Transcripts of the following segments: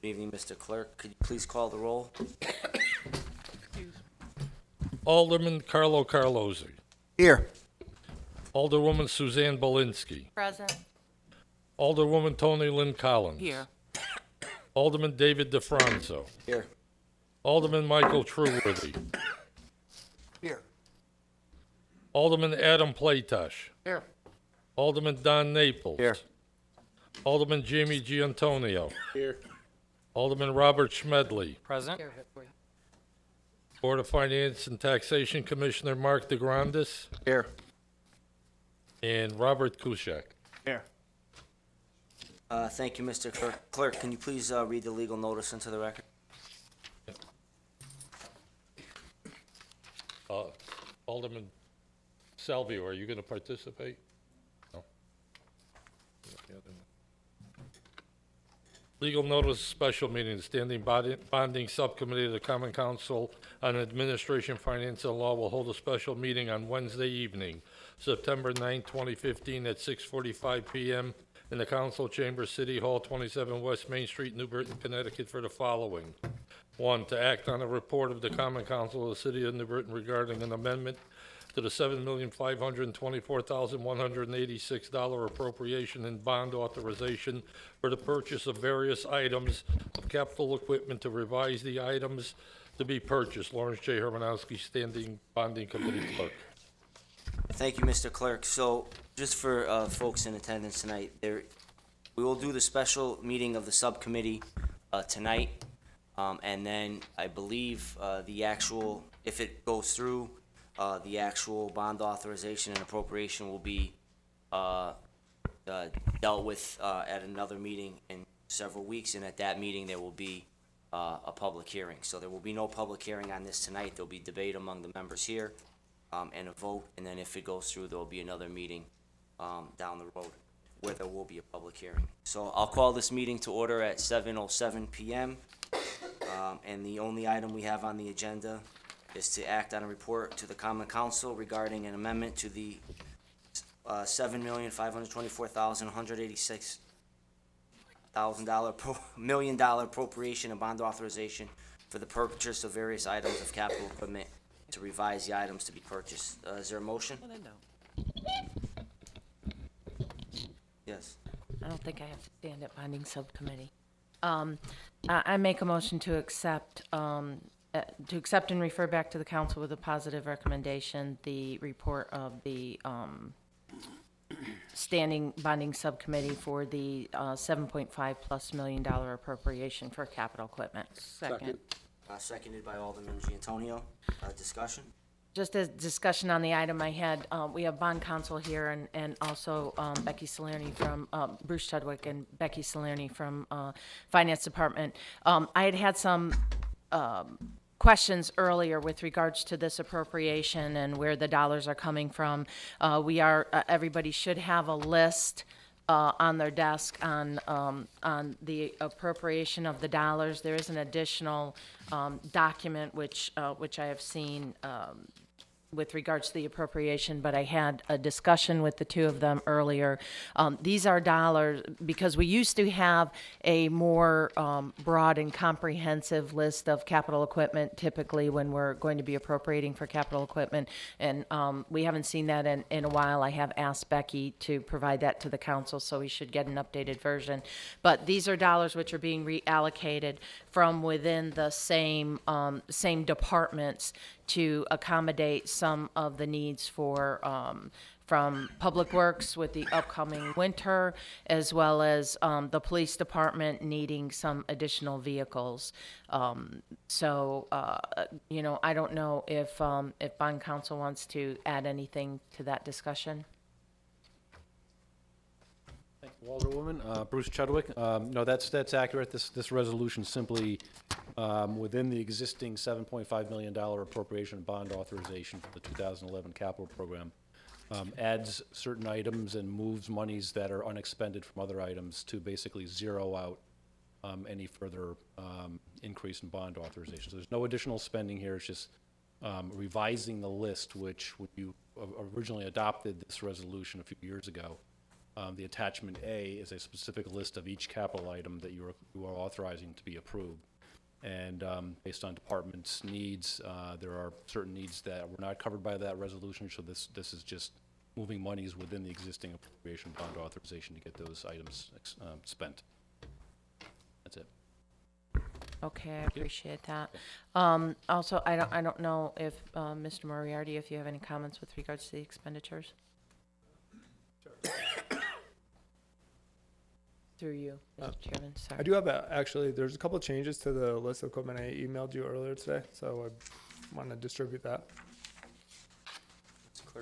Good evening, Mr. Clerk. Could you please call the roll? Alderman Carlo Carlozzi. Here. Alderwoman Suzanne Belinsky. Present. Alderwoman Tony Lynn Collins. Here. Alderman David DeFranco. Here. Alderman Michael Trueworthy. Here. Alderman Adam Playtosh. Here. Alderman Don Naples. Here. Alderman Jamie Giantonio. Here. Alderman Robert Schmedley. Present. Board of Finance and Taxation Commissioner Mark DeGrandis. Here. And Robert Kuschak. Here. Thank you, Mr. Clerk. Can you please read the legal notice into the record? Alderman Salvio, are you going to participate? No. Legal notice special meeting, standing bonding subcommittee of the Common Council on Administration, Finance, and Law will hold a special meeting on Wednesday evening, September 9, 2015, at 6:45 p.m. in the Council Chamber, City Hall, 27 West Main Street, New Britain, Connecticut, for the following. 1, to act on a report of the Common Council of the City of New Britain regarding an amendment to the $7,524,186 appropriation and bond authorization for the purchase of various items of capital equipment to revise the items to be purchased. Lawrence J. Hermanowski, Standing Bonding Committee Clerk. Thank you, Mr. Clerk. So, just for folks in attendance tonight, we will do the special meeting of the subcommittee tonight, and then I believe the actual, if it goes through, the actual bond authorization and appropriation will be dealt with at another meeting in several weeks, and at that meeting there will be a public hearing. So there will be no public hearing on this tonight. There'll be debate among the members here and a vote, and then if it goes through, there will be another meeting down the road where there will be a public hearing. So I'll call this meeting to order at 7:07 p.m. And the only item we have on the agenda is to act on a report to the Common Council regarding an amendment to the $7,524,186 million appropriation and bond authorization for the purchase of various items of capital equipment to revise the items to be purchased. Is there a motion? Yes. I don't think I have to stand at bonding subcommittee. I make a motion to accept and refer back to the council with a positive recommendation, the report of the standing bonding subcommittee for the $7.5+ million appropriation for capital equipment. Second. Seconded by Alderman Giantonio. Discussion? Just a discussion on the item I had, we have bond counsel here and also Becky Salerni from, Bruce Chudwick and Becky Salerni from Finance Department. I had some questions earlier with regards to this appropriation and where the dollars are coming from. Everybody should have a list on their desk on the appropriation of the dollars. There is an additional document which I have seen with regards to the appropriation, but I had a discussion with the two of them earlier. These are dollars, because we used to have a more broad and comprehensive list of capital equipment typically when we're going to be appropriating for capital equipment, and we haven't seen that in a while. I have asked Becky to provide that to the council, so we should get an updated version. But these are dollars which are being reallocated from within the same departments to accommodate some of the needs for from Public Works with the upcoming winter, as well as the police department needing some additional vehicles. I don't know if bond council wants to add anything to that discussion. Thank you, Alderwoman. Bruce Chudwick. No, that's accurate. This resolution simply, within the existing $7.5 million appropriation bond authorization for the 2011 capital program, adds certain items and moves monies that are unexpended from other items to basically zero out any further increase in bond authorization. So there's no additional spending here. It's just revising the list, which when you originally adopted this resolution a few years ago, The attachment A is a specific list of each capital item that you are authorizing to be approved. And based on department's needs, there are certain needs that were not covered by that resolution, so this is just moving monies within the existing appropriation bond authorization to get those items spent. That's it. Okay, I appreciate that. Also, I don't know if, Mr. Moriarty, if you have any comments with regards to the expenditures? Through you, Mr. Chairman, I sorry. do have actually, there's a couple changes to the list of equipment I emailed you earlier today, so I want to distribute that. Clerk.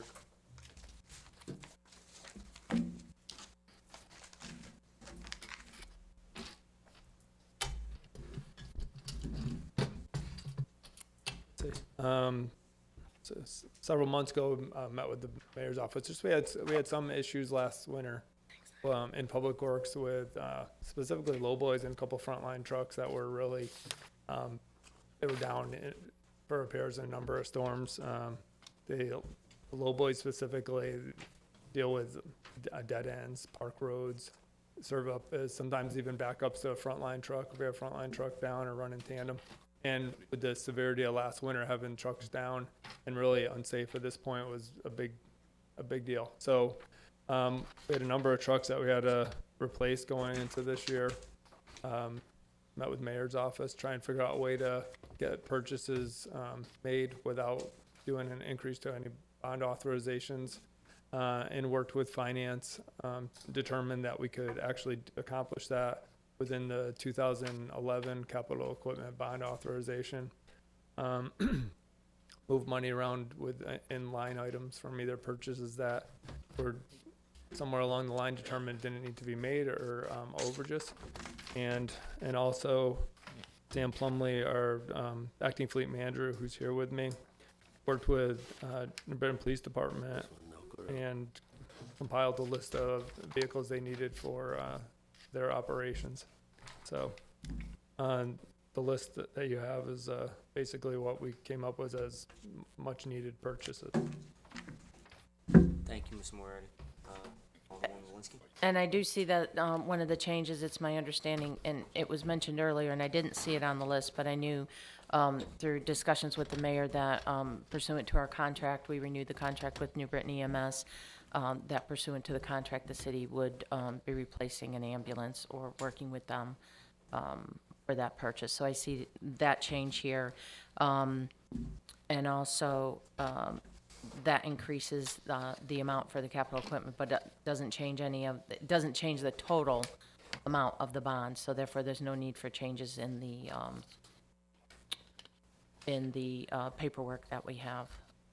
Several months ago, met with the mayor's office. Just we had some issues last winter in public works with specifically lowboys and a couple frontline trucks that were really they were down for repairs in a number of storms. The lowboys specifically deal with dead ends, park roads, serve up as sometimes even backups to a frontline truck if we have a frontline truck down or run in tandem. And with the severity of last winter, having trucks down and really unsafe at this point was a big deal. So we had a number of trucks that we had to replace going into this year. Met with mayor's office, try and figure out a way to get purchases made without doing an increase to any bond authorizations. And worked with finance, determined that we could actually accomplish that within the 2011 capital equipment bond authorization. Move money around in line items from either purchases that were somewhere along the line determined didn't need to be made or overages. And also Sam Plumley, our acting fleet manager who's here with me, worked with New Britain Police Department and compiled a list of vehicles they needed for their operations. So the list that you have is basically what we came up with as much needed purchases. Thank you, Ms. Moriarty. Alderman Walensky? And I do see that one of the changes, it's my understanding, and it was mentioned earlier, and I didn't see it on the list, but I knew through discussions with the mayor that pursuant to our contract, we renewed the contract with New Britain EMS, that pursuant to the contract, the city would be replacing an ambulance or working with them for that purchase. So I see that change here. And also, that increases the amount for the capital equipment, but it doesn't change it doesn't change the total amount of the bond. So therefore, there's no need for changes in the paperwork that we have.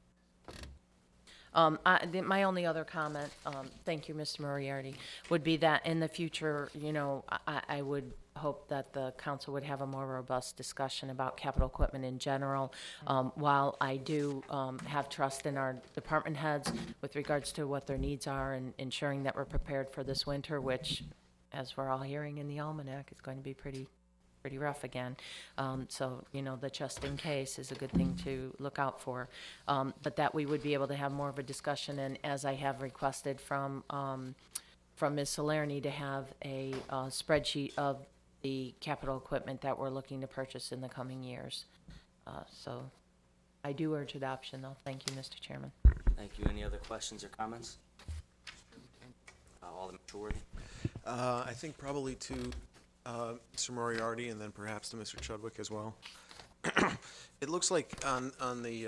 My only other comment, thank you, Mr. Moriarty, would be that in the future, I would hope that the council would have a more robust discussion about capital equipment in general. While I do have trust in our department heads with regards to what their needs are and ensuring that we're prepared for this winter, which, as we're all hearing in the almanac, is going to be pretty rough again. So, the just in case is a good thing to look out for. But that we would be able to have more of a discussion, and as I have requested from Ms. Salerni, to have a spreadsheet of the capital equipment that we're looking to purchase in the coming years. So I do urge adoption, though. Thank you, Mr. Chairman. Thank you. Any other questions or comments? Alderman Schwartz? I think probably to Mr. Moriarty and then perhaps to Mr. Chudwick as well. It looks like on the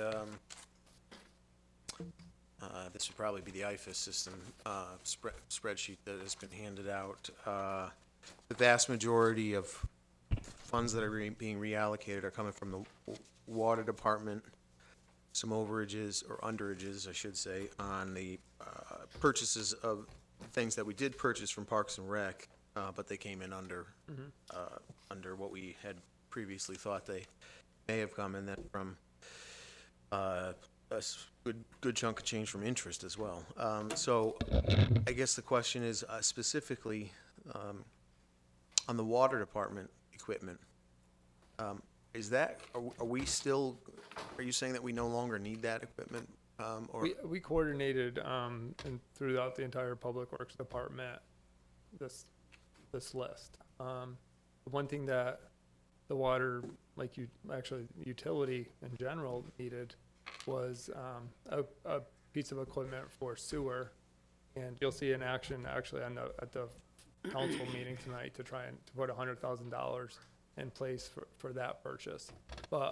this would probably be the IFAS system spreadsheet that has been handed out. The vast majority of funds that are being reallocated are coming from the water department, some overages or underages, I should say, on the purchases of things that we did purchase from Parks and Rec, but they came in under what we had previously thought they may have come, and then from a good chunk of change from interest as well. So I guess the question is specifically on the water department equipment. Are you saying that we no longer need that equipment Or, We coordinated, and throughout the entire Public Works Department, this list. The one thing that the water, like utility in general needed was, a piece of equipment for sewer. And you'll see in action actually at the council meeting tonight to try and to put $100,000 in place for that purchase. But,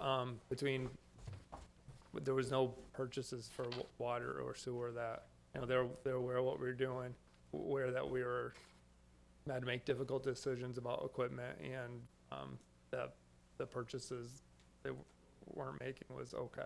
there was no purchases for water or sewer that, they're aware of what we were doing, aware that we had to make difficult decisions about equipment, and, that the purchases they weren't making was okay.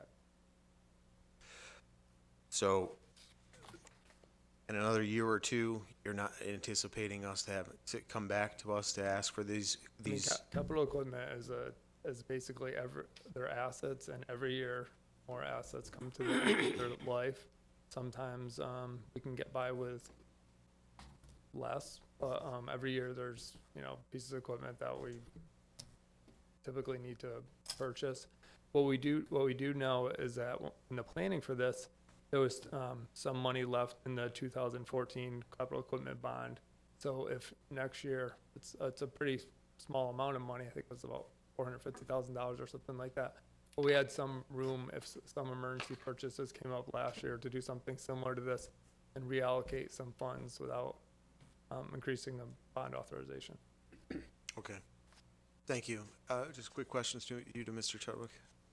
so, in another year or two, you're not anticipating us to come back to us to ask for these, I mean, capital equipment is basically their assets, and every year more assets come to their life. Sometimes we can get by with less, but every year there's pieces of equipment that we typically need to purchase. What we do know is that in the planning for this, there was some money left in the 2014 capital equipment bond. So if next year, it's a pretty small amount of money, I think it was about $450,000 or something like that. But we had some room if some emergency purchases came up last year to do something similar to this and reallocate some funds without increasing the bond authorization. Okay. Thank you. Just quick questions to Mr. Chadwick.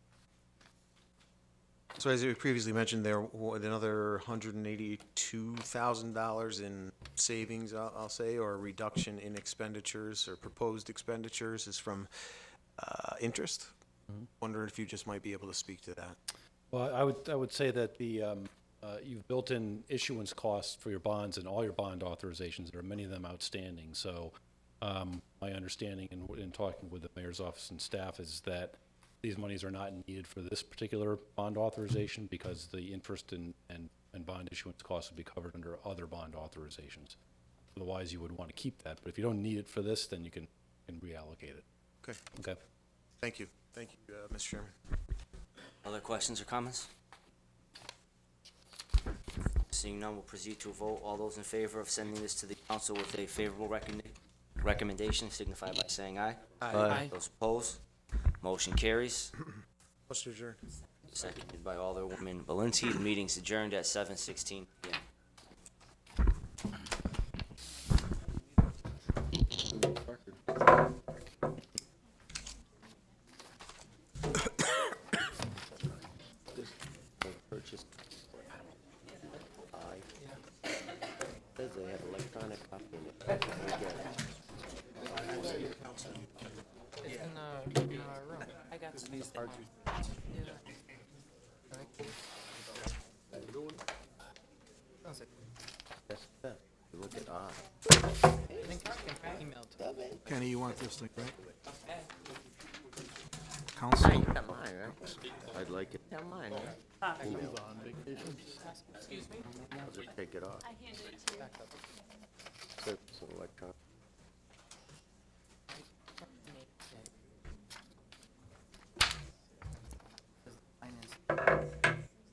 So as you previously mentioned, there was another $182,000 in savings, I'll say, or a reduction in expenditures or proposed expenditures is from interest. Wondering if you just might be able to speak to that. Well, I would say that you've built in issuance costs for your bonds and all your bond authorizations. There are many of them outstanding. So my understanding in talking with the mayor's office and staff is that these monies are not needed for this particular bond authorization because the interest and bond issuance costs would be covered under other bond authorizations. Otherwise, you would want to keep that. But if you don't need it for this, then you can reallocate it. Okay. Okay. Thank you. Thank you, Mr. Chairman. Other questions or comments? Seeing none, we'll proceed to a vote. All those in favor of sending this to the council with a favorable recommendation signify by saying aye. Aye. Those opposed, motion carries. Motion adjourned. Seconded by Alderwoman Belinsky. The meeting's adjourned at 7:16 p.m. Purchase. Says they have electronic copy in it. In our room. I got some. That's that. You look at I. I think I emailed. Kenny, you want this thing, right? Okay. Council? You got mine, right? I'd like it. Tell mine, right? Email. Excuse me? I'll just take it off. I handed it to you. It's an electronic.